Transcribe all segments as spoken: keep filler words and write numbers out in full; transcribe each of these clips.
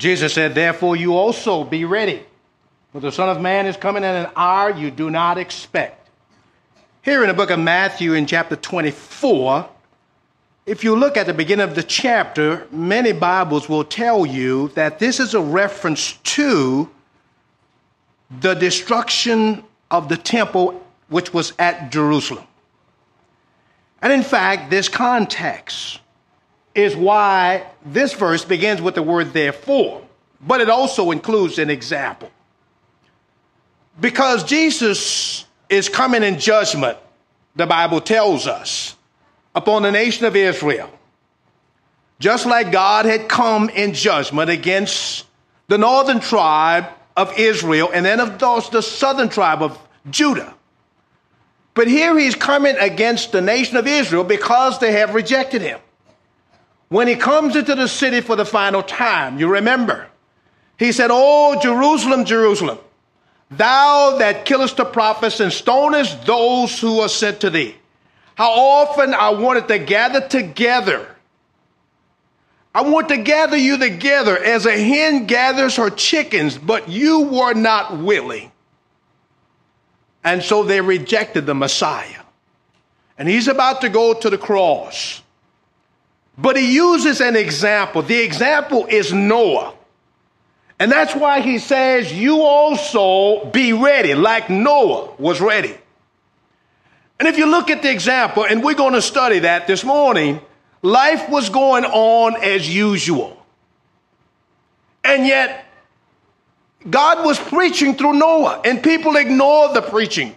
Jesus said, therefore you also be ready, for the Son of Man is coming at an hour you do not expect. Here in the book of Matthew in chapter twenty-four, if you look at the beginning of the chapter, many Bibles will tell you that this is a reference to the destruction of the temple, which was at Jerusalem. And in fact, this context is why this verse begins with the word therefore, but it also includes an example. Because Jesus is coming in judgment, the Bible tells us, upon the nation of Israel. Just like God had come in judgment against the northern tribe of Israel and then of those, the southern tribe of Judah. But here he's coming against the nation of Israel because they have rejected him. When he comes into the city for the final time, you remember, he said, "Oh, Jerusalem, Jerusalem, thou that killest the prophets and stonest those who are sent to thee. How often I wanted to gather together. I want to gather you together as a hen gathers her chickens, but you were not willing." And so they rejected the Messiah. And he's about to go to the cross. But he uses an example. The example is Noah. And that's why he says, you also be ready, like Noah was ready. And if you look at the example, and we're going to study that this morning, life was going on as usual. And yet, God was preaching through Noah, and people ignored the preaching.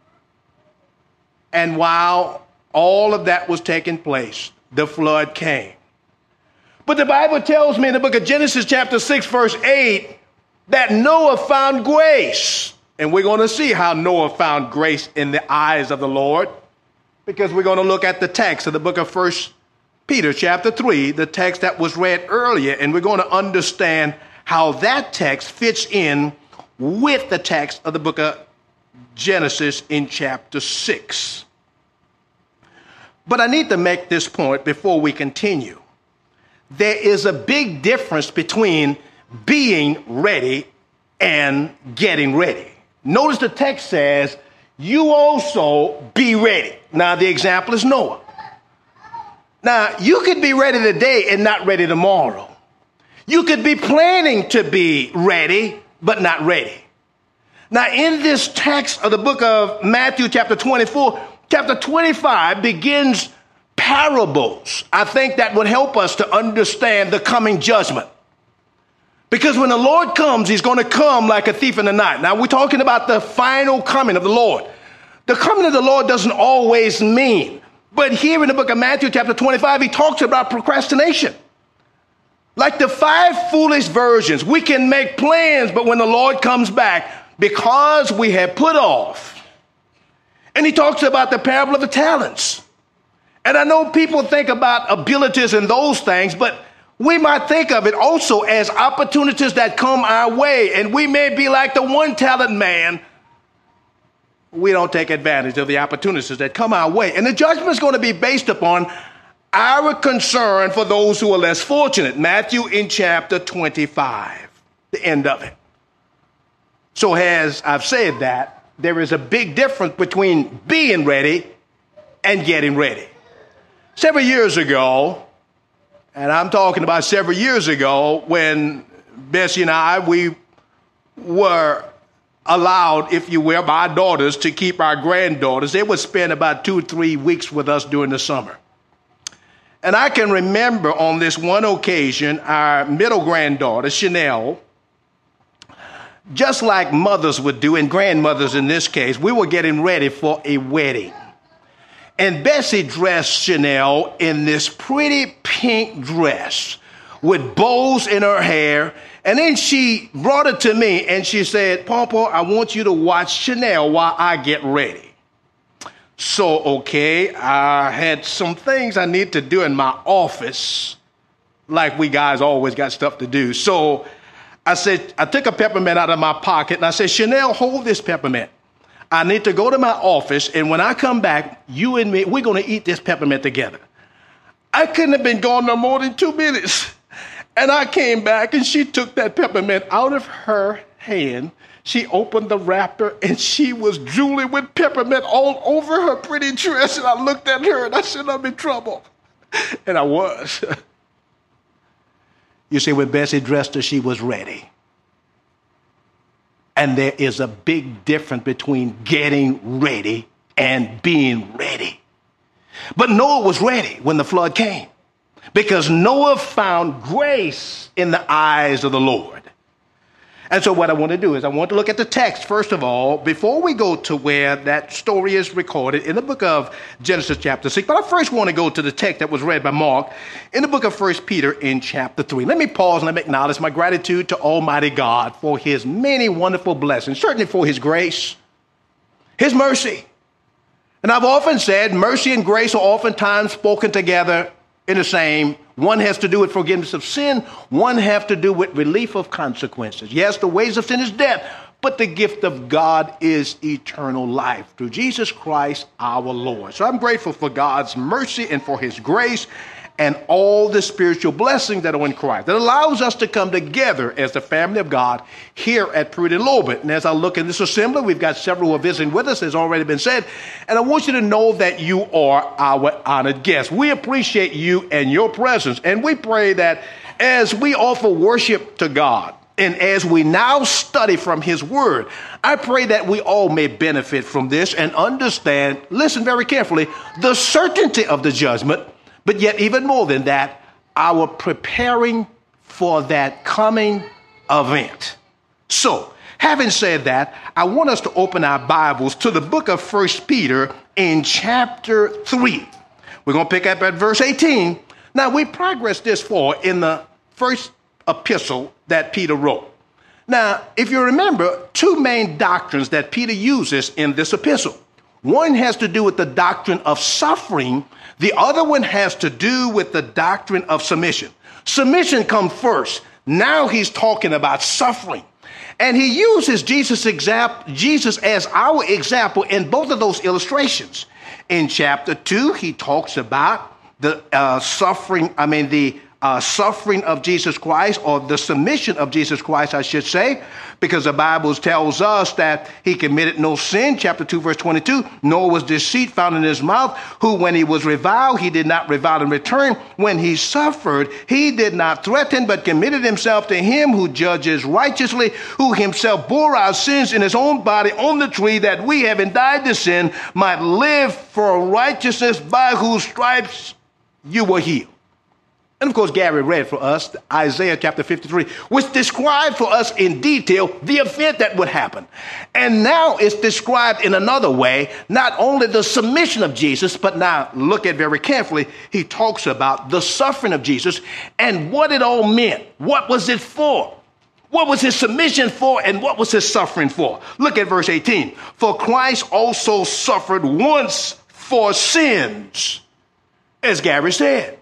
And while all of that was taking place, the flood came. But the Bible tells me in the book of Genesis chapter six, verse eight, that Noah found grace. And we're going to see how Noah found grace in the eyes of the Lord, because we're going to look at the text of the book of First Peter chapter three, the text that was read earlier, and we're going to understand how that text fits in with the text of the book of Genesis in chapter six. But I need to make this point before we continue. There is a big difference between being ready and getting ready. Notice the text says, you also be ready. Now, the example is Noah. Now, you could be ready today and not ready tomorrow. You could be planning to be ready, but not ready. Now, in this text of the book of Matthew, chapter twenty-four, chapter twenty-five begins parables. I think that would help us to understand the coming judgment. Because when the Lord comes, he's going to come like a thief in the night. Now, we're talking about the final coming of the Lord. The coming of the Lord doesn't always mean, but here in the book of Matthew, chapter twenty-five, he talks about procrastination. Like the five foolish virgins, we can make plans, but when the Lord comes back, because we have put off. And he talks about the parable of the talents. And I know people think about abilities and those things, but we might think of it also as opportunities that come our way. And we may be like the one talent man. We don't take advantage of the opportunities that come our way. And the judgment is going to be based upon our concern for those who are less fortunate. Matthew in chapter twenty-five, the end of it. So as I've said that, there is a big difference between being ready and getting ready. Several years ago, and I'm talking about several years ago, when Bessie and I, we were allowed, if you will, by our daughters to keep our granddaughters. They would spend about two or three weeks with us during the summer. And I can remember on this one occasion, our middle granddaughter, Chanel, just like mothers would do, and grandmothers in this case, we were getting ready for a wedding. And Bessie dressed Chanel in this pretty pink dress with bows in her hair. And then she brought it to me and she said, "Papa, I want you to watch Chanel while I get ready." So, okay, I had some things I need to do in my office, like we guys always got stuff to do. So I said, I took a peppermint out of my pocket and I said, "Chanel, hold this peppermint. I need to go to my office, and when I come back, you and me, we're going to eat this peppermint together." I couldn't have been gone no more than two minutes. And I came back and she took that peppermint out of her hand. She opened the wrapper and she was drooling with peppermint all over her pretty dress. And I looked at her and I said, I'm in trouble. And I was. You see, when Bessie dressed her, she was ready. And there is a big difference between getting ready and being ready. But Noah was ready when the flood came, because Noah found grace in the eyes of the Lord. And so what I want to do is I want to look at the text, first of all, before we go to where that story is recorded in the book of Genesis chapter six. But I first want to go to the text that was read by Mark in the book of First Peter in chapter three. Let me pause and let me acknowledge my gratitude to Almighty God for his many wonderful blessings, certainly for his grace, his mercy. And I've often said mercy and grace are oftentimes spoken together in the same. One has to do with forgiveness of sin. One has to do with relief of consequences. Yes, the wages of sin is death, but the gift of God is eternal life through Jesus Christ our Lord. So I'm grateful for God's mercy and for his grace and all the spiritual blessings that are in Christ that allows us to come together as the family of God here at Pruitt and Lobet. And as I look in this assembly, we've got several who are visiting with us, as already been said. And I want you to know that you are our honored guests. We appreciate you and your presence. And we pray that as we offer worship to God and as we now study from his word, I pray that we all may benefit from this and understand, listen very carefully, the certainty of the judgment. But yet, even more than that, our preparing for that coming event. So, having said that, I want us to open our Bibles to the book of First Peter in chapter three. We're going to pick up at verse eighteen. Now, we progressed this far in the first epistle that Peter wrote. Now, if you remember, two main doctrines that Peter uses in this epistle. One has to do with the doctrine of suffering. The other one has to do with the doctrine of submission. Submission comes first. Now he's talking about suffering. And he uses Jesus, example, Jesus as our example in both of those illustrations. In chapter two, he talks about the uh, suffering, I mean, the Uh, suffering of Jesus Christ, or the submission of Jesus Christ, I should say, because the Bible tells us that he committed no sin. Chapter two, verse twenty-two, nor was deceit found in his mouth, who when he was reviled, he did not revile in return. When he suffered, he did not threaten, but committed himself to him who judges righteously, who himself bore our sins in his own body on the tree, that we, having died to sin, might live for righteousness, by whose stripes you were healed. And of course, Gary read for us Isaiah chapter fifty-three, which described for us in detail the event that would happen. And now it's described in another way, not only the submission of Jesus, but now look at very carefully, he talks about the suffering of Jesus and what it all meant. What was it for? What was his submission for, and what was his suffering for? Look at verse eighteen. For Christ also suffered once for sins, as Gary said.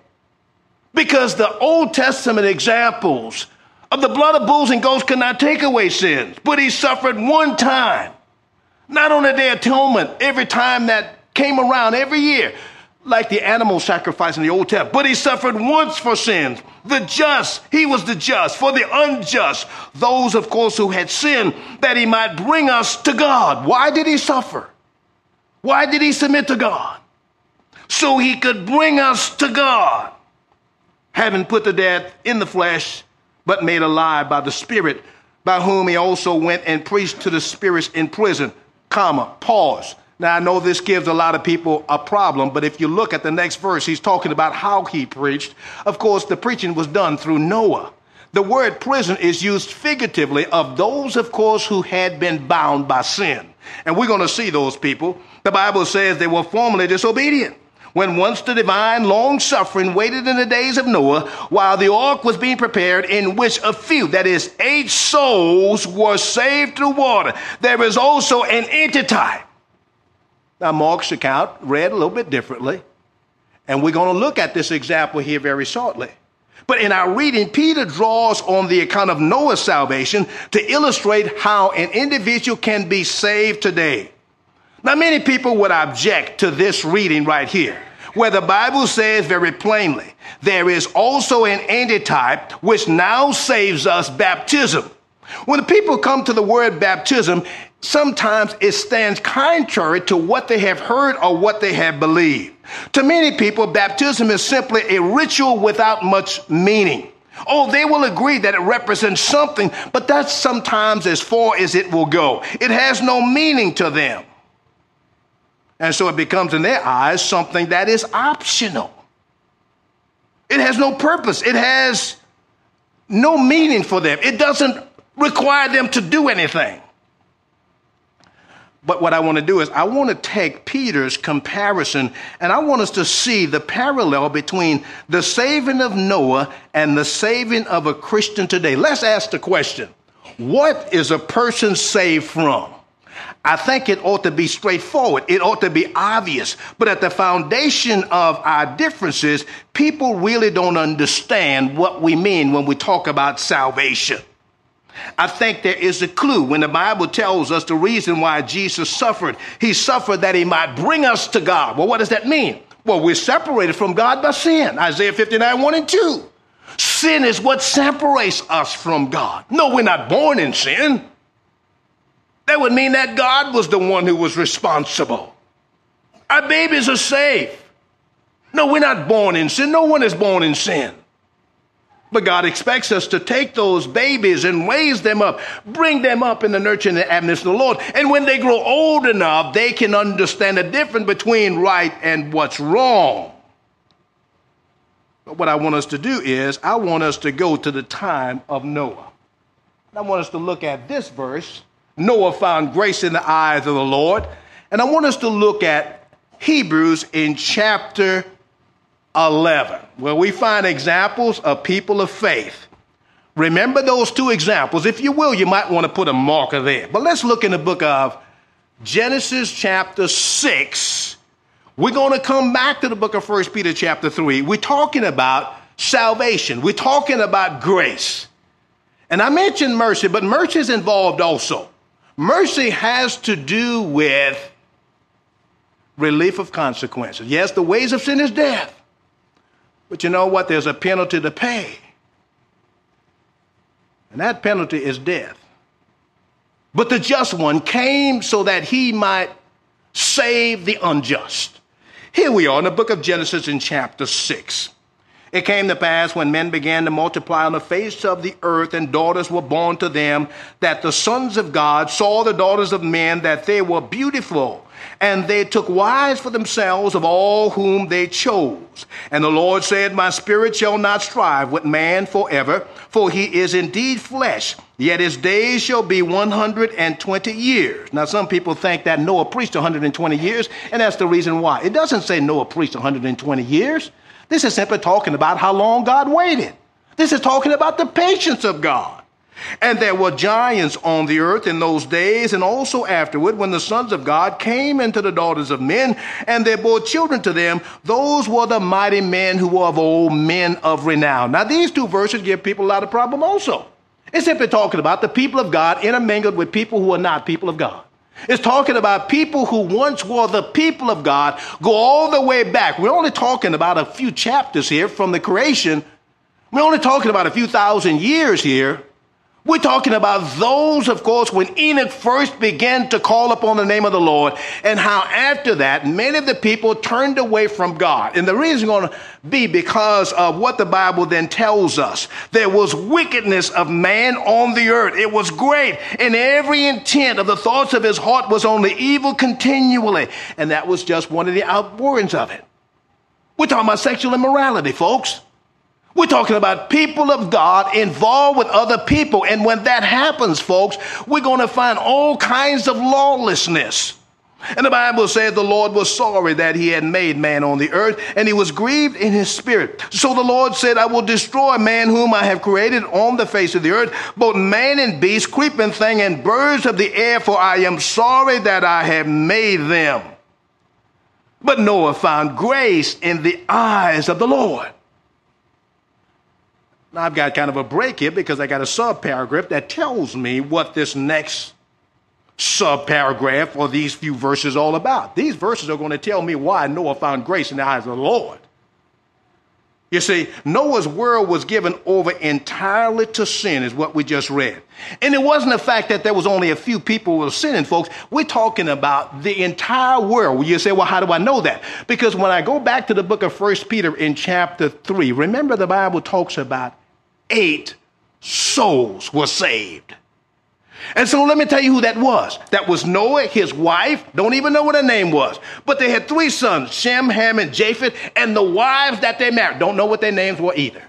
Because the Old Testament examples of the blood of bulls and goats could not take away sins. But he suffered one time, not on the Day of Atonement, every time that came around every year, like the animal sacrifice in the Old Testament. But he suffered once for sins. The just, he was the just, for the unjust, those, of course, who had sinned, that he might bring us to God. Why did he suffer? Why did he submit to God? So he could bring us to God. Having put to death in the flesh, but made alive by the Spirit, by whom he also went and preached to the spirits in prison, comma, pause. Now, I know this gives a lot of people a problem, but if you look at the next verse, he's talking about how he preached. Of course, the preaching was done through Noah. The word prison is used figuratively of those, of course, who had been bound by sin. And we're going to see those people. The Bible says they were formerly disobedient, when once the divine long-suffering waited in the days of Noah, while the ark was being prepared, in which a few, that is, eight souls, were saved through water. There is also an antitype. Now, Mark's account read a little bit differently, and we're going to look at this example here very shortly. But in our reading, Peter draws on the account of Noah's salvation to illustrate how an individual can be saved today. Now, many people would object to this reading right here, where the Bible says very plainly there is also an antitype which now saves us, baptism. When the people come to the word baptism, sometimes it stands contrary to what they have heard or what they have believed. To many people, baptism is simply a ritual without much meaning. Oh, they will agree that it represents something, but that's sometimes as far as it will go. It has no meaning to them. And so it becomes in their eyes something that is optional. It has no purpose. It has no meaning for them. It doesn't require them to do anything. But what I want to do is I want to take Peter's comparison, and I want us to see the parallel between the saving of Noah and the saving of a Christian today. Let's ask the question, what is a person saved from? I think it ought to be straightforward. It ought to be obvious. But at the foundation of our differences, people really don't understand what we mean when we talk about salvation. I think there is a clue when the Bible tells us the reason why Jesus suffered. He suffered that he might bring us to God. Well, what does that mean? Well, we're separated from God by sin. Isaiah fifty-nine, one and two. Sin is what separates us from God. No, we're not born in sin. That would mean that God was the one who was responsible. Our babies are safe. No, we're not born in sin. No one is born in sin. But God expects us to take those babies and raise them up, bring them up in the nurture and the admonition of the Lord. And when they grow old enough, they can understand the difference between right and what's wrong. But what I want us to do is I want us to go to the time of Noah. I want us to look at this verse. Noah found grace in the eyes of the Lord. And I want us to look at Hebrews in chapter eleven, where we find examples of people of faith. Remember those two examples. If you will, you might want to put a marker there. But let's look in the book of Genesis chapter six. We're going to come back to the book of First Peter chapter three. We're talking about salvation. We're talking about grace. And I mentioned mercy, but mercy is involved also. Mercy has to do with relief of consequences. Yes, the wages of sin is death. But you know what? There's a penalty to pay. And that penalty is death. But the just one came so that he might save the unjust. Here we are in the book of Genesis in chapter six. It came to pass when men began to multiply on the face of the earth and daughters were born to them, that the sons of God saw the daughters of men, that they were beautiful. And they took wives for themselves of all whom they chose. And the Lord said, my spirit shall not strive with man forever, for he is indeed flesh, yet his days shall be one hundred twenty years. Now, some people think that Noah preached one hundred twenty years, and that's the reason why. It doesn't say Noah preached one hundred twenty years. This is simply talking about how long God waited. This is talking about the patience of God. And there were giants on the earth in those days, and also afterward, when the sons of God came into the daughters of men, and they bore children to them. Those were the mighty men who were of old, men of renown. Now, these two verses give people a lot of problem also. It's simply talking about the people of God intermingled with people who are not people of God. It's talking about people who once were the people of God, go all the way back. We're only talking about a few chapters here from the creation. We're only talking about a few thousand years here. We're talking about those, of course, when Enoch first began to call upon the name of the Lord, and how after that, many of the people turned away from God. And the reason is going to be because of what the Bible then tells us. There was wickedness of man on the earth. It was great, and every intent of the thoughts of his heart was only evil continually. And that was just one of the outpourings of it. We're talking about sexual immorality, folks. We're talking about people of God involved with other people. And when that happens, folks, we're going to find all kinds of lawlessness. And the Bible says the Lord was sorry that he had made man on the earth, and he was grieved in his spirit. So the Lord said, I will destroy man whom I have created on the face of the earth, both man and beast, creeping thing, and birds of the air, for I am sorry that I have made them. But Noah found grace in the eyes of the Lord. Now, I've got kind of a break here because I got a subparagraph that tells me what this next subparagraph or these few verses are all about. These verses are going to tell me why Noah found grace in the eyes of the Lord. You see, Noah's world was given over entirely to sin, is what we just read. And it wasn't the fact that there was only a few people who were sinning, folks. We're talking about the entire world. You say, well, how do I know that? Because when I go back to the book of First Peter in chapter three, remember the Bible talks about eight souls were saved. And so let me tell you who that was. That was Noah, his wife. Don't even know what her name was. But they had three sons, Shem, Ham, and Japheth, and the wives that they married. Don't know what their names were either.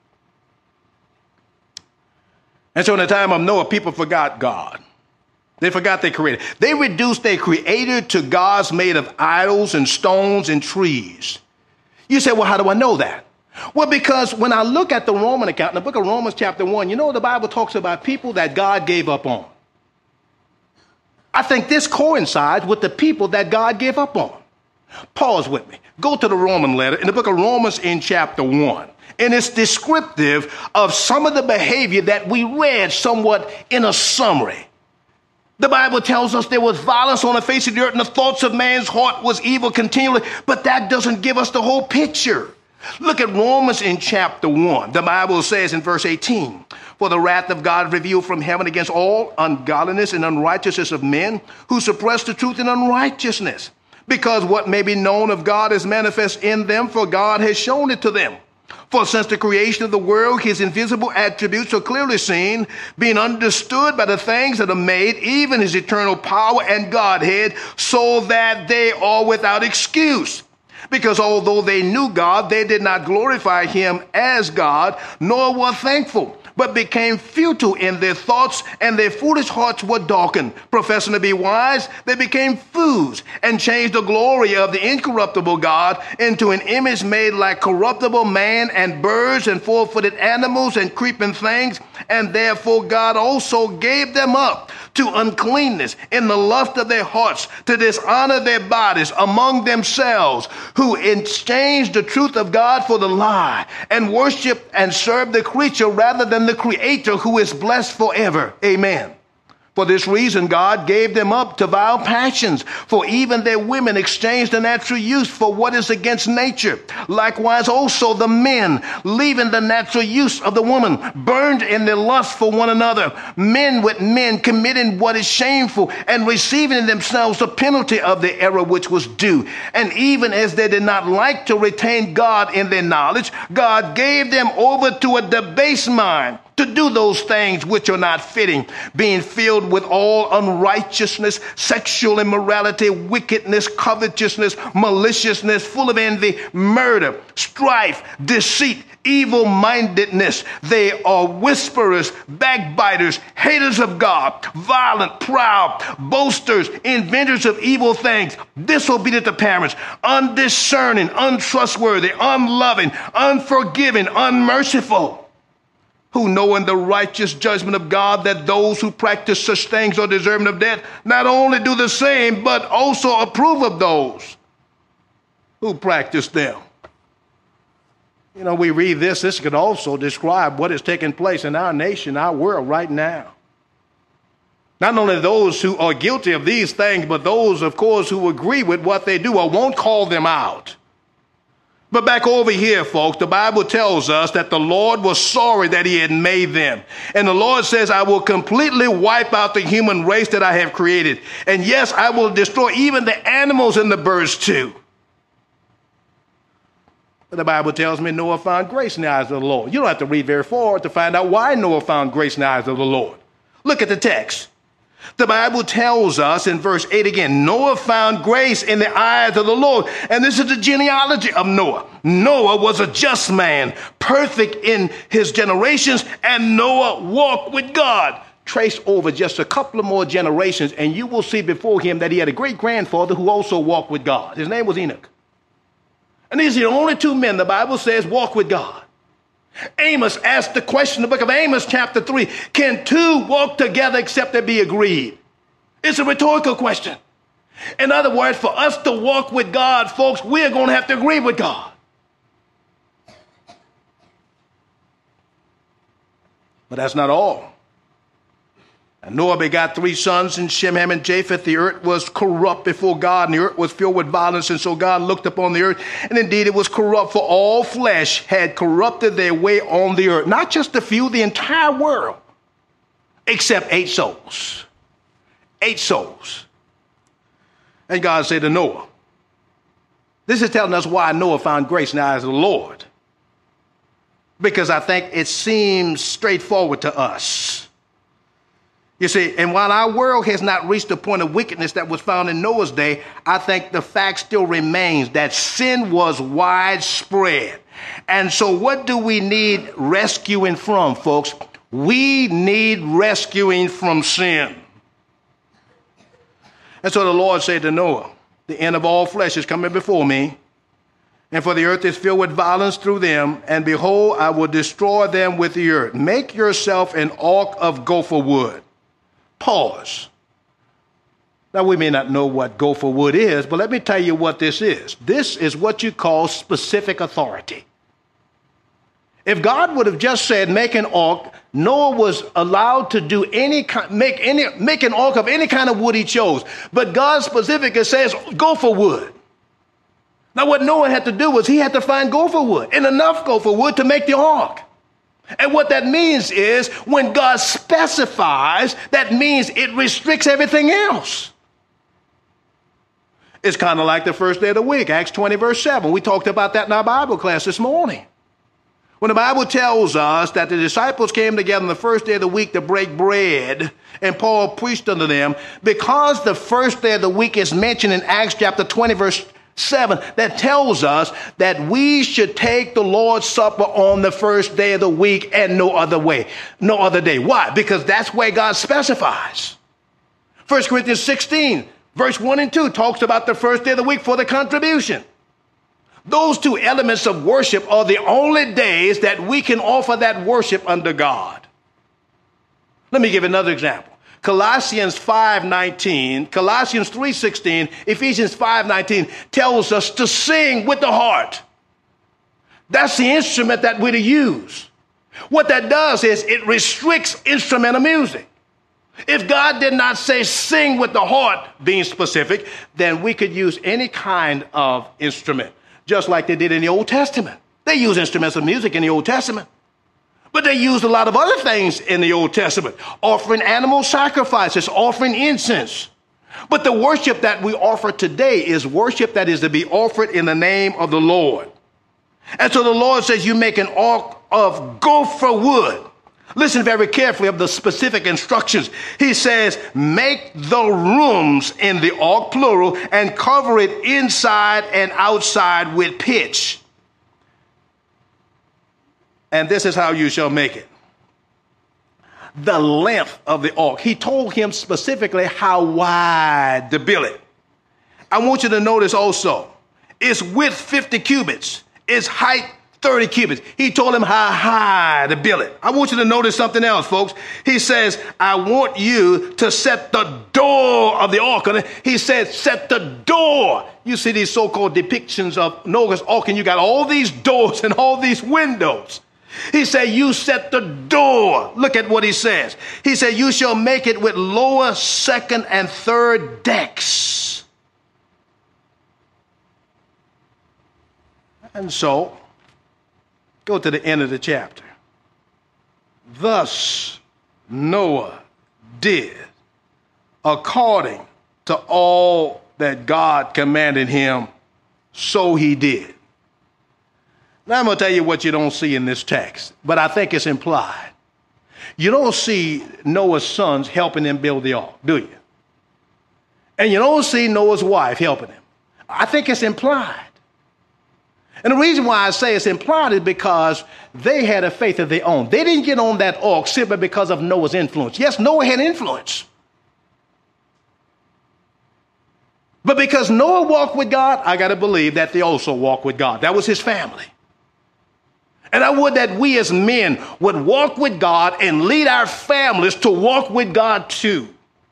And so in the time of Noah, people forgot God. They forgot their creator. They reduced their creator to gods made of idols and stones and trees. You say, well, how do I know that? Well, because when I look at the Roman account, in the book of Romans chapter one, you know the Bible talks about people that God gave up on. I think this coincides with the people that God gave up on. Pause with me. Go to the Roman letter in the book of Romans in chapter one. And it's descriptive of some of the behavior that we read somewhat in a summary. The Bible tells us there was violence on the face of the earth and the thoughts of man's heart was evil continually. But that doesn't give us the whole picture. Look at Romans in chapter one. The Bible says in verse eighteen, for the wrath of God revealed from heaven against all ungodliness and unrighteousness of men who suppress the truth in unrighteousness, because what may be known of God is manifest in them, for God has shown it to them. For since the creation of the world, his invisible attributes are clearly seen, being understood by the things that are made, even his eternal power and Godhead, so that they are without excuse. Because although they knew God, they did not glorify him as God, nor were thankful, but became futile in their thoughts, and their foolish hearts were darkened. Professing to be wise, they became fools, and changed the glory of the incorruptible God into an image made like corruptible man, and birds, and four-footed animals, and creeping things. And therefore God also gave them up to uncleanness in the lust of their hearts, to dishonor their bodies among themselves, who exchanged the truth of God for the lie, and worship and serve the creature rather than the Creator, who is blessed forever. Amen. For this reason, God gave them up to vile passions, for even their women exchanged the natural use for what is against nature. Likewise also the men, leaving the natural use of the woman, burned in their lust for one another, men with men committing what is shameful, and receiving in themselves the penalty of the error which was due. And even as they did not like to retain God in their knowledge, God gave them over to a debased mind, to do those things which are not fitting, being filled with all unrighteousness, sexual immorality, wickedness, covetousness, maliciousness, full of envy, murder, strife, deceit, evil-mindedness. They are whisperers, backbiters, haters of God, violent, proud, boasters, inventors of evil things, disobedient to parents, undiscerning, untrustworthy, unloving, unforgiving, unmerciful, who knowing the righteous judgment of God, that those who practice such things are deserving of death, not only do the same, but also approve of those who practice them. You know, we read this, this could also describe what is taking place in our nation, our world right now. Not only those who are guilty of these things, but those, of course, who agree with what they do or won't call them out. But back over here, folks, the Bible tells us that the Lord was sorry that he had made them. And the Lord says, I will completely wipe out the human race that I have created. And yes, I will destroy even the animals and the birds too. But the Bible tells me Noah found grace in the eyes of the Lord. You don't have to read very far to find out why Noah found grace in the eyes of the Lord. Look at the text. The Bible tells us in verse eight again, Noah found grace in the eyes of the Lord. And this is the genealogy of Noah. Noah was a just man, perfect in his generations, and Noah walked with God. Trace over just a couple of more generations, and you will see before him that he had a great-grandfather who also walked with God. His name was Enoch. And these are the only two men, the Bible says, walk with God. Amos asked the question in the book of Amos chapter three, can two walk together except they be agreed? It's a rhetorical question. In other words, for us to walk with God, folks, we're going to have to agree with God. But that's not all. And Noah begot three sons, and Shem, Ham, and Japheth. The earth was corrupt before God, and the earth was filled with violence. And so God looked upon the earth, and indeed it was corrupt, for all flesh had corrupted their way on the earth. Not just a few, the entire world, except eight souls. Eight souls. And God said to Noah, this is telling us why Noah found grace in the eyes of the Lord. Because I think it seems straightforward to us. You see, and while our world has not reached the point of wickedness that was found in Noah's day, I think the fact still remains that sin was widespread. And so what do we need rescuing from, folks? We need rescuing from sin. And so the Lord said to Noah, the end of all flesh is coming before me, and for the earth is filled with violence through them, and behold, I will destroy them with the earth. Make yourself an ark of gopher wood. Pause. Now, we may not know what gopher wood is, but let me tell you what this is. This is what you call specific authority. If God would have just said, make an ark, Noah was allowed to do any make any make an ark of any kind of wood he chose. But God specifically says gopher wood. Now, what Noah had to do was he had to find gopher wood, and enough gopher wood to make the ark. And what that means is when God specifies, that means it restricts everything else. It's kind of like the first day of the week, Acts twenty, verse seven. We talked about that in our Bible class this morning. When the Bible tells us that the disciples came together on the first day of the week to break bread, and Paul preached unto them, because the first day of the week is mentioned in Acts chapter twenty, verse seven, that tells us that we should take the Lord's Supper on the first day of the week and no other way, no other day. Why? Because that's where God specifies. First Corinthians sixteen, verse one and two talks about the first day of the week for the contribution. Those two elements of worship are the only days that we can offer that worship unto God. Let me give another example. Colossians five nineteen, Colossians three sixteen, Ephesians five nineteen tells us to sing with the heart. That's the instrument that we're to use. What that does is it restricts instrumental music. If God did not say sing with the heart, being specific, then we could use any kind of instrument, just like they did in the Old Testament. They use instruments of music in the Old Testament. But they used a lot of other things in the Old Testament, offering animal sacrifices, offering incense. But the worship that we offer today is worship that is to be offered in the name of the Lord. And so the Lord says you make an ark of gopher wood. Listen very carefully of the specific instructions. He says, make the rooms in the ark, plural, and cover it inside and outside with pitch. And this is how you shall make it. The length of the ark. He told him specifically how wide to build it. I want you to notice also, its width fifty cubits, its height thirty cubits. He told him how high to build it. I want you to notice something else, folks. He says, I want you to set the door of the ark. He said, set the door. You see these so-called depictions of Noah's ark, and you got all these doors and all these windows. He said, you set the door. Look at what he says. He said, you shall make it with lower, second, and third decks. And so, go to the end of the chapter. Thus Noah did according to all that God commanded him, so he did. Now I'm going to tell you what you don't see in this text, but I think it's implied. You don't see Noah's sons helping him build the ark, do you? And you don't see Noah's wife helping him. I think it's implied. And the reason why I say it's implied is because they had a faith of their own. They didn't get on that ark simply because of Noah's influence. Yes, Noah had influence. But because Noah walked with God, I got to believe that they also walked with God. That was his family. And I would that we as men would walk with God and lead our families to walk with God too.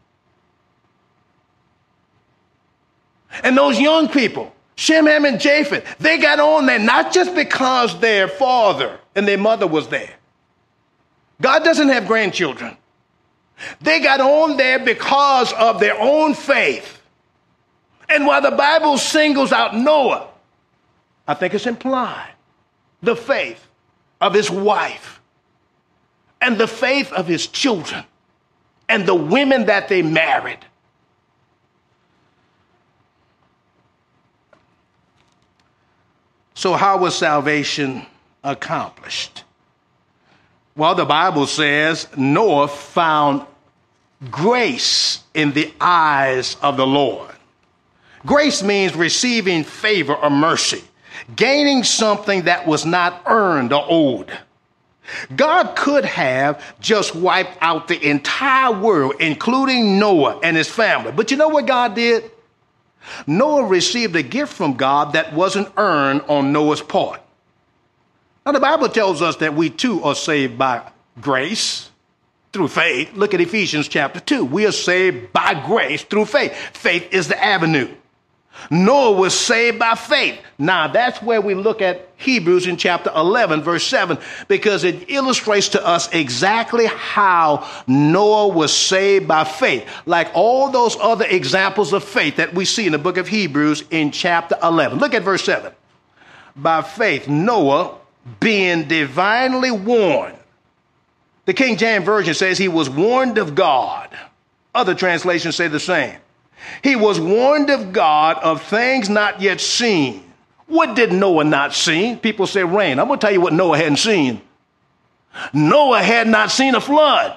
And those young people, Shem, Ham, and Japheth, they got on there not just because their father and their mother was there. God doesn't have grandchildren. They got on there because of their own faith. And while the Bible singles out Noah, I think it's implied the faith of his wife and the faith of his children and the women that they married. So how was salvation accomplished? Well, the Bible says Noah found grace in the eyes of the Lord. Grace means receiving favor or mercy, gaining something that was not earned or owed. God could have just wiped out the entire world, including Noah and his family. But you know what God did? Noah received a gift from God that wasn't earned on Noah's part. Now, the Bible tells us that we too are saved by grace through faith. Look at Ephesians chapter two. We are saved by grace through faith. Faith is the avenue. Noah was saved by faith. Now, that's where we look at Hebrews in chapter eleven, verse seven, because it illustrates to us exactly how Noah was saved by faith, like all those other examples of faith that we see in the book of Hebrews in chapter eleven. Look at verse seven. By faith, Noah, being divinely warned. The King James Version says he was warned of God. Other translations say the same. He was warned of God of things not yet seen. What did Noah not see? People say rain. I'm going to tell you what Noah hadn't seen. Noah had not seen a flood.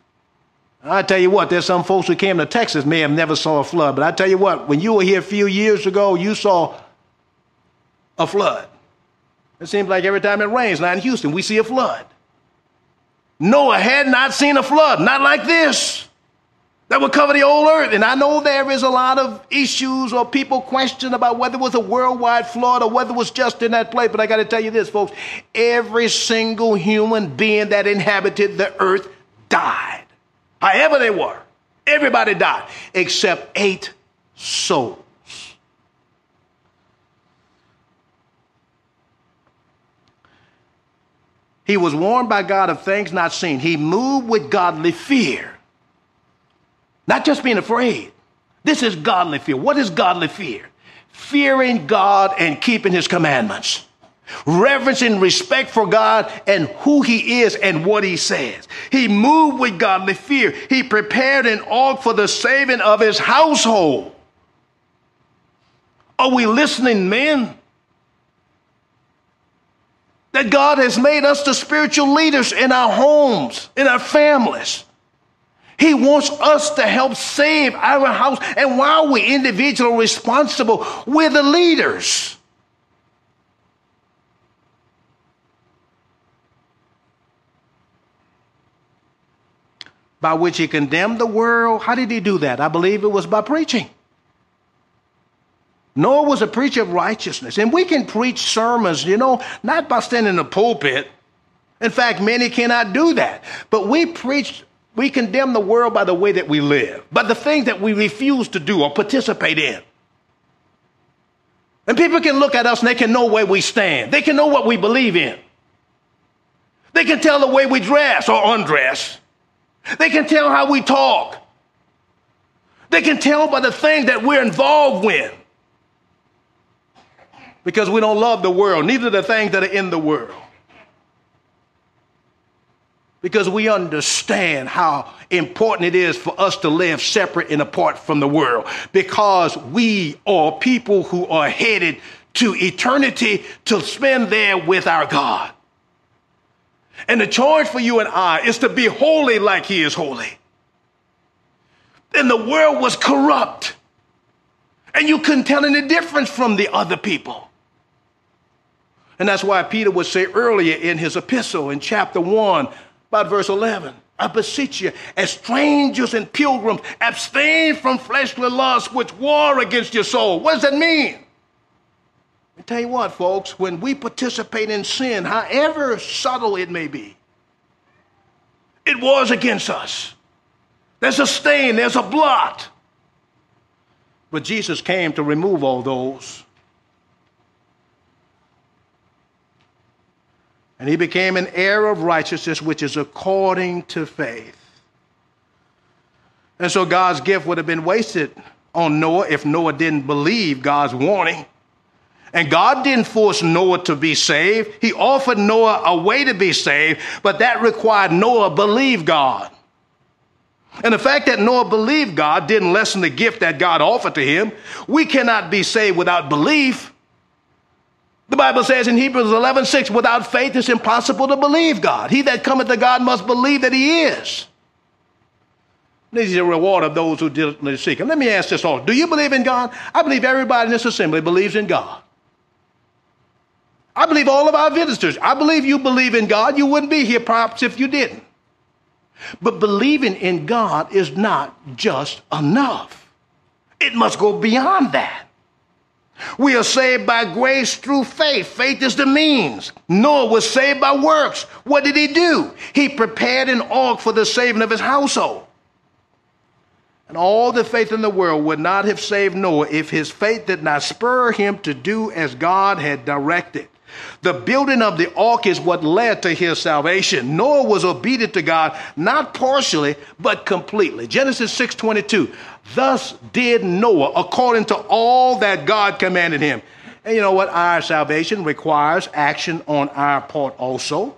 I tell you what, there's some folks who came to Texas may have never saw a flood. But I tell you what, when you were here a few years ago, you saw a flood. It seems like every time it rains now in Houston, we see a flood. Noah had not seen a flood, not like this, that would cover the whole earth. And I know there is a lot of issues or people question about whether it was a worldwide flood or whether it was just in that place. But I got to tell you this, folks, every single human being that inhabited the earth died. However they were, everybody died except eight souls. He was warned by God of things not seen. He moved with godly fear. Not just being afraid. This is godly fear. What is godly fear? Fearing God and keeping his commandments. Reverence and respect for God and who he is and what he says. He moved with godly fear. He prepared an ark for the saving of his household. Are we listening, men? That God has made us the spiritual leaders in our homes, in our families. He wants us to help save our house. And while we're individually responsible, we're the leaders. By which he condemned the world. How did he do that? I believe it was by preaching. Noah was a preacher of righteousness. And we can preach sermons, you know, not by standing in the pulpit. In fact, many cannot do that. But we preach, we condemn the world by the way that we live, by the things that we refuse to do or participate in. And people can look at us and they can know where we stand. They can know what we believe in. They can tell the way we dress or undress. They can tell how we talk. They can tell by the things that we're involved with. Because we don't love the world, neither the things that are in the world. Because we understand how important it is for us to live separate and apart from the world. Because we are people who are headed to eternity to spend there with our God. And the charge for you and I is to be holy like he is holy. And the world was corrupt. And you couldn't tell any difference from the other people. And that's why Peter would say earlier in his epistle in chapter one, about verse eleven, I beseech you, as strangers and pilgrims, abstain from fleshly lusts which war against your soul. What does that mean? Let me tell you what, folks, when we participate in sin, however subtle it may be, it wars against us. There's a stain, there's a blot. But Jesus came to remove all those. And he became an heir of righteousness, which is according to faith. And so God's gift would have been wasted on Noah if Noah didn't believe God's warning. And God didn't force Noah to be saved. He offered Noah a way to be saved, but that required Noah believe God. And the fact that Noah believed God didn't lessen the gift that God offered to him. We cannot be saved without belief. The Bible says in Hebrews eleven six, without faith it's impossible to believe God. He that cometh to God must believe that he is. This is a reward of those who diligently seek him. Let me ask this all. Do you believe in God? I believe everybody in this assembly believes in God. I believe all of our visitors. I believe you believe in God. You wouldn't be here perhaps if you didn't. But believing in God is not just enough. It must go beyond that. We are saved by grace through faith. Faith is the means. Noah was saved by works. What did he do? He prepared an ark for the saving of his household. And all the faith in the world would not have saved Noah if his faith did not spur him to do as God had directed. The building of the ark is what led to his salvation. Noah was obedient to God, not partially, but completely. Genesis six twenty-two. Thus did Noah according to all that God commanded him. And you know what? Our salvation requires action on our part also.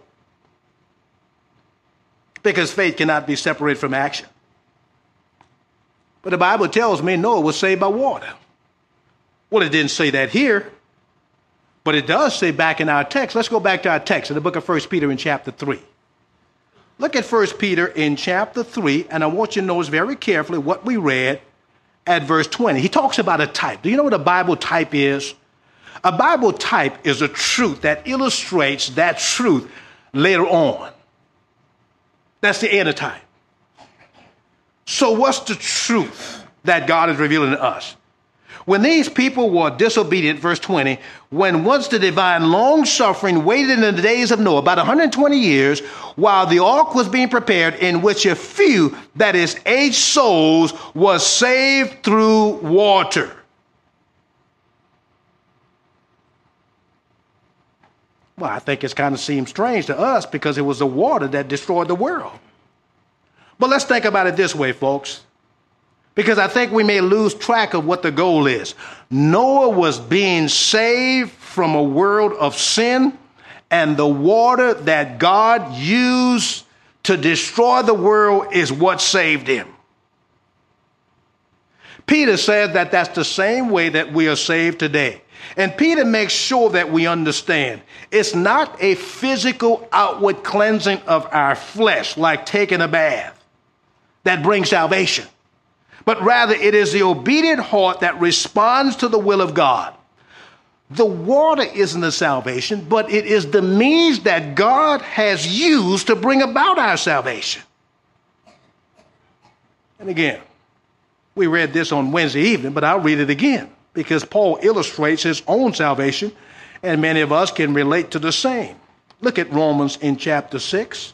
Because faith cannot be separated from action. But the Bible tells me Noah was saved by water. Well, it didn't say that here. But it does say back in our text. Let's go back to our text in the book of First Peter in chapter three. Look at First Peter in chapter three, and I want you to notice very carefully what we read at verse twenty. He talks about a type. Do you know what a Bible type is? A Bible type is a truth that illustrates that truth later on. That's the antitype. So what's the truth that God is revealing to us? When these people were disobedient, verse twenty, when once the divine long-suffering waited in the days of Noah, about one hundred twenty years, while the ark was being prepared, in which a few, that is, eight souls, was saved through water. Well, I think it kind of seems strange to us because it was the water that destroyed the world. But let's think about it this way, folks. Because I think we may lose track of what the goal is. Noah was being saved from a world of sin, and the water that God used to destroy the world is what saved him. Peter said that that's the same way that we are saved today. And Peter makes sure that we understand it's not a physical outward cleansing of our flesh, like taking a bath, that brings salvation. But rather it is the obedient heart that responds to the will of God. The water isn't the salvation, but it is the means that God has used to bring about our salvation. And again, we read this on Wednesday evening, but I'll read it again because Paul illustrates his own salvation, and many of us can relate to the same. Look at Romans in chapter six.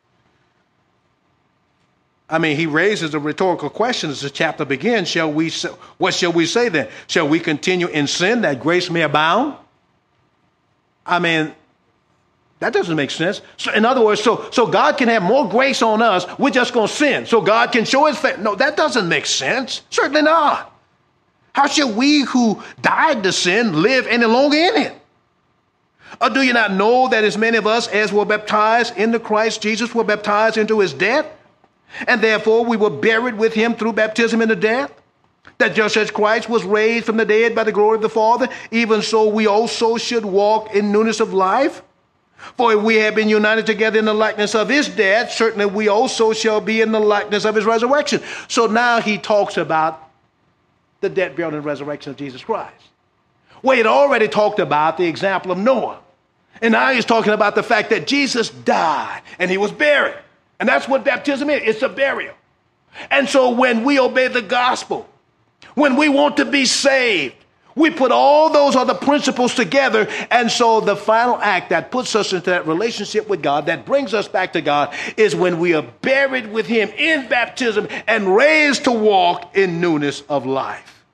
I mean, he raises a rhetorical question as the chapter begins. Shall we? What shall we say then? Shall we continue in sin that grace may abound? I mean, that doesn't make sense. So, in other words, so, so God can have more grace on us. We're just going to sin. So God can show his faith. No, that doesn't make sense. Certainly not. How shall we who died to sin live any longer in it? Or do you not know that as many of us as were baptized into Christ Jesus were baptized into his death? And therefore we were buried with him through baptism into death, that just as Christ was raised from the dead by the glory of the Father, even so we also should walk in newness of life. For if we have been united together in the likeness of his death, certainly we also shall be in the likeness of his resurrection. So now he talks about the death, burial, and resurrection of Jesus Christ. Well, he had already talked about the example of Noah. And now he's talking about the fact that Jesus died and he was buried. And that's what baptism is. It's a burial. And so when we obey the gospel, when we want to be saved, we put all those other principles together. And so the final act that puts us into that relationship with God, that brings us back to God, is when we are buried with him in baptism and raised to walk in newness of life.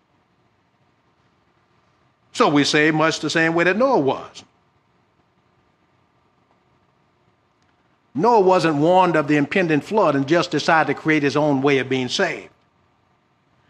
So we say much the same way that Noah was. Noah wasn't warned of the impending flood and just decided to create his own way of being saved.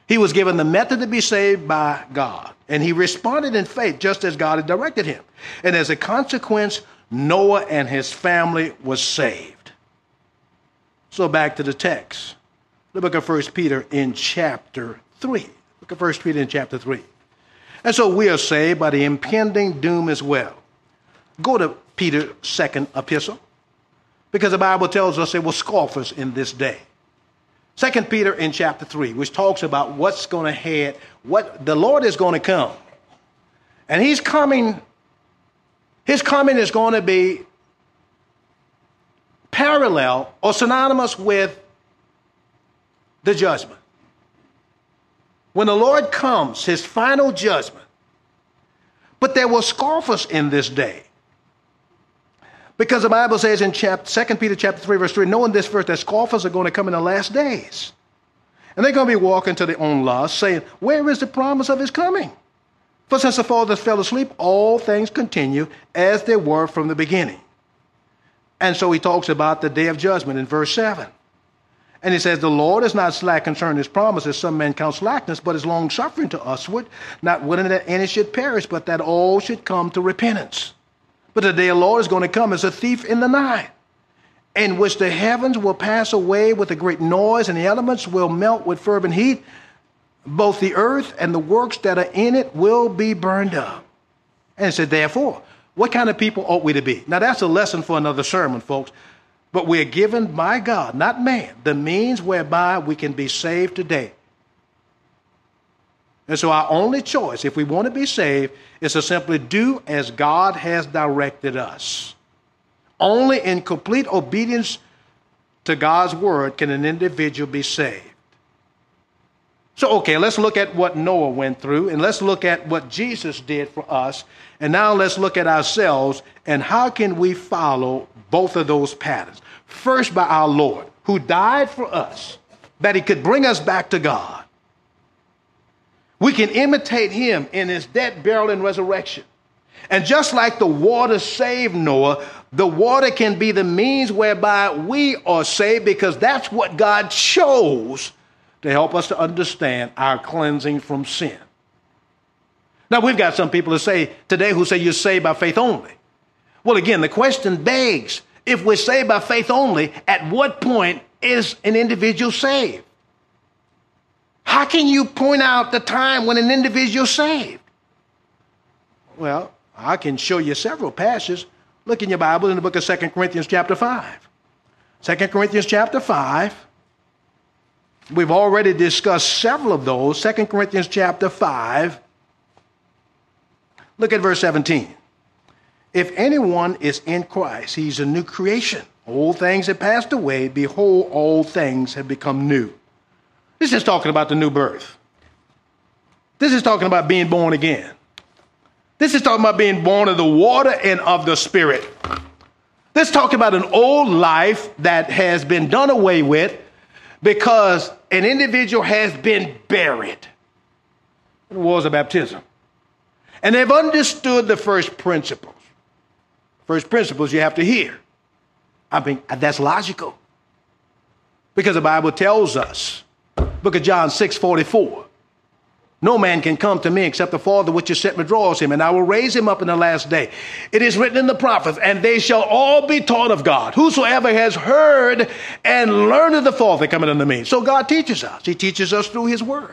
He was given the method to be saved by God. And he responded in faith just as God had directed him. And as a consequence, Noah and his family was saved. So back to the text. The book of First Peter in chapter three. Look at First Peter in chapter three. And so we are saved by the impending doom as well. Go to Peter's second epistle, because the Bible tells us there were scoffers in this day. Second Peter in chapter three, which talks about what's going to head, what the Lord is going to come. And he's coming, his coming is going to be parallel or synonymous with the judgment. When the Lord comes, his final judgment. But there were scoffers in this day. Because the Bible says in chapter, Second Peter chapter three, verse three, knowing this first, that scoffers are going to come in the last days. And they're going to be walking to their own lust, saying, where is the promise of his coming? For since the fathers fell asleep, all things continue as they were from the beginning. And so he talks about the day of judgment in verse seven. And he says, the Lord is not slack concerning his promises, some men count slackness, but is long-suffering to usward, not willing that any should perish, but that all should come to repentance. But the day of the Lord is going to come as a thief in the night, in which the heavens will pass away with a great noise, and the elements will melt with fervent heat. Both the earth and the works that are in it will be burned up. And it said, therefore, what kind of people ought we to be? Now, that's a lesson for another sermon, folks. But we're given by God, not man, the means whereby we can be saved today. And so our only choice, if we want to be saved, is to simply do as God has directed us. Only in complete obedience to God's word can an individual be saved. So, okay, let's look at what Noah went through, and let's look at what Jesus did for us. And now let's look at ourselves, and how can we follow both of those patterns? First, by our Lord, who died for us, that he could bring us back to God. We can imitate him in his death, burial, and resurrection. And just like the water saved Noah, the water can be the means whereby we are saved, because that's what God chose to help us to understand our cleansing from sin. Now, we've got some people who say today who say you're saved by faith only. Well, again, the question begs, if we're saved by faith only, at what point is an individual saved? How can you point out the time when an individual is saved? Well, I can show you several passages. Look in your Bible in the book of Second Corinthians chapter five. Second Corinthians chapter five. We've already discussed several of those. Second Corinthians chapter five. Look at verse seventeen. If anyone is in Christ, he's a new creation. Old things have passed away. Behold, all things have become new. This is talking about the new birth. This is talking about being born again. This is talking about being born of the water and of the Spirit. This is talking about an old life that has been done away with because an individual has been buried in the waters of baptism. And they've understood the first principles. First principles you have to hear. I mean, that's logical. Because the Bible tells us, book of John six forty-four, no man can come to me except the Father which has sent me draws him, and I will raise him up in the last day. It is written in the prophets, and they shall all be taught of God. Whosoever has heard and learned of the Father coming unto me. So God teaches us. He teaches us through his word.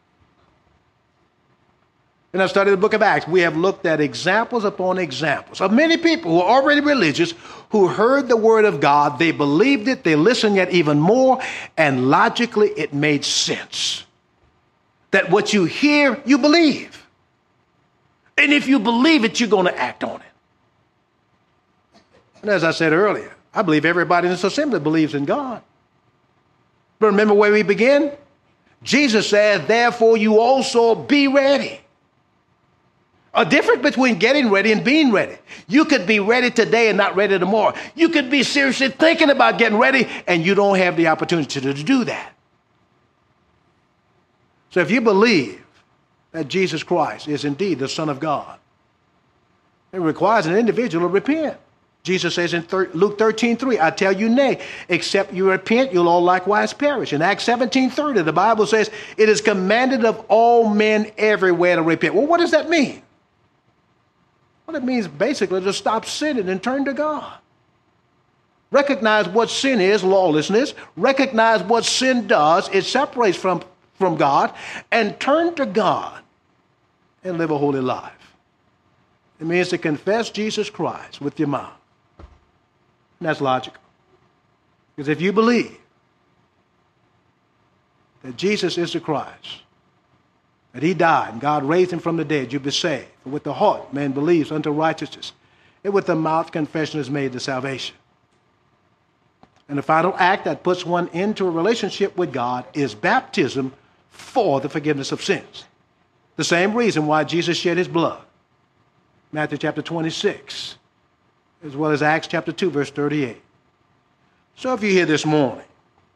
In our study of the book of Acts, we have looked at examples upon examples of many people who are already religious, who heard the word of God, they believed it, they listened yet even more, and logically it made sense. That what you hear, you believe. And if you believe it, you're going to act on it. And as I said earlier, I believe everybody in this assembly believes in God. But remember where we begin? Jesus said, therefore you also be ready. A difference between getting ready and being ready. You could be ready today and not ready tomorrow. You could be seriously thinking about getting ready and you don't have the opportunity to do that. So if you believe that Jesus Christ is indeed the Son of God, it requires an individual to repent. Jesus says in Luke thirteen three, I tell you nay, except you repent, you'll all likewise perish. In Acts seventeen thirty, the Bible says, it is commanded of all men everywhere to repent. Well, what does that mean? Well, it means basically to stop sinning and turn to God. Recognize what sin is, lawlessness. Recognize what sin does. It separates from, from God. And turn to God and live a holy life. It means to confess Jesus Christ with your mouth. And that's logical. Because if you believe that Jesus is the Christ, that he died and God raised him from the dead, you'll be saved. For with the heart man believes unto righteousness, and with the mouth confession is made to salvation. And the final act that puts one into a relationship with God is baptism for the forgiveness of sins. The same reason why Jesus shed his blood. Matthew chapter twenty-six, as well as Acts chapter two, verse thirty-eight. So if you're here this morning,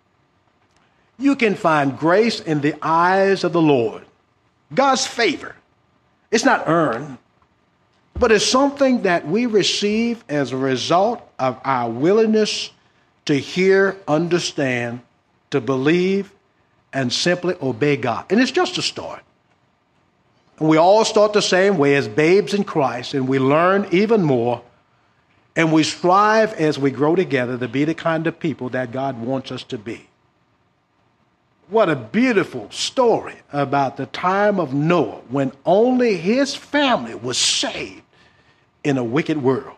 you can find grace in the eyes of the Lord. God's favor. It's not earned, but it's something that we receive as a result of our willingness to hear, understand, to believe, and simply obey God. And it's just a start. And we all start the same way as babes in Christ, and we learn even more, and we strive as we grow together to be the kind of people that God wants us to be. What a beautiful story about the time of Noah when only his family was saved in a wicked world.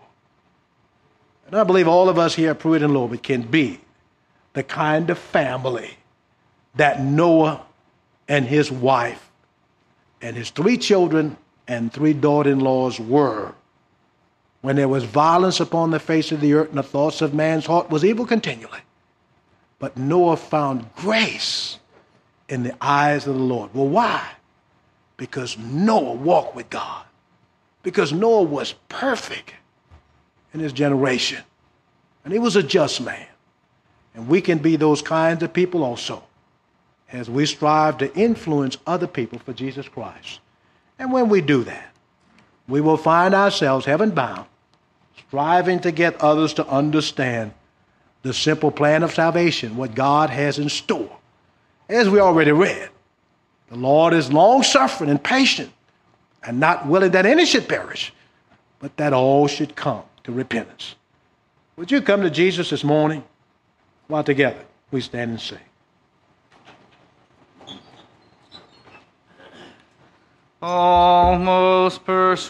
And I believe all of us here at Pruitt and Lobert can be the kind of family that Noah and his wife and his three children and three daughter-in-laws were when there was violence upon the face of the earth and the thoughts of man's heart was evil continually. But Noah found grace in the eyes of the Lord. Well, why? Because Noah walked with God. Because Noah was perfect in his generation. And he was a just man. And we can be those kinds of people also as we strive to influence other people for Jesus Christ. And when we do that, we will find ourselves heaven-bound, striving to get others to understand the simple plan of salvation, what God has in store. As we already read, the Lord is long-suffering and patient and not willing that any should perish, but that all should come to repentance. Would you come to Jesus this morning? While together we stand and sing. Almost persuaded.